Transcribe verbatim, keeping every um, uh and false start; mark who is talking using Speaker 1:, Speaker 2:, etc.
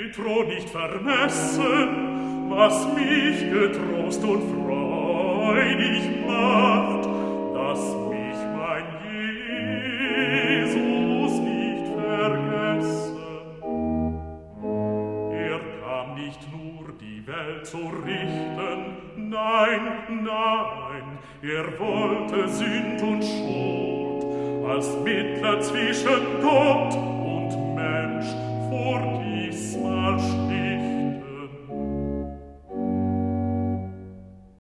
Speaker 1: den Thron nicht vermessen, was mich getrost und freudig macht, dass mich mein Jesus nicht vergessen. Er kam nicht nur die Welt zu richten, nein, nein, er wollte Sünd und Schuld als Mittler zwischen Gott und Mensch vor diesmal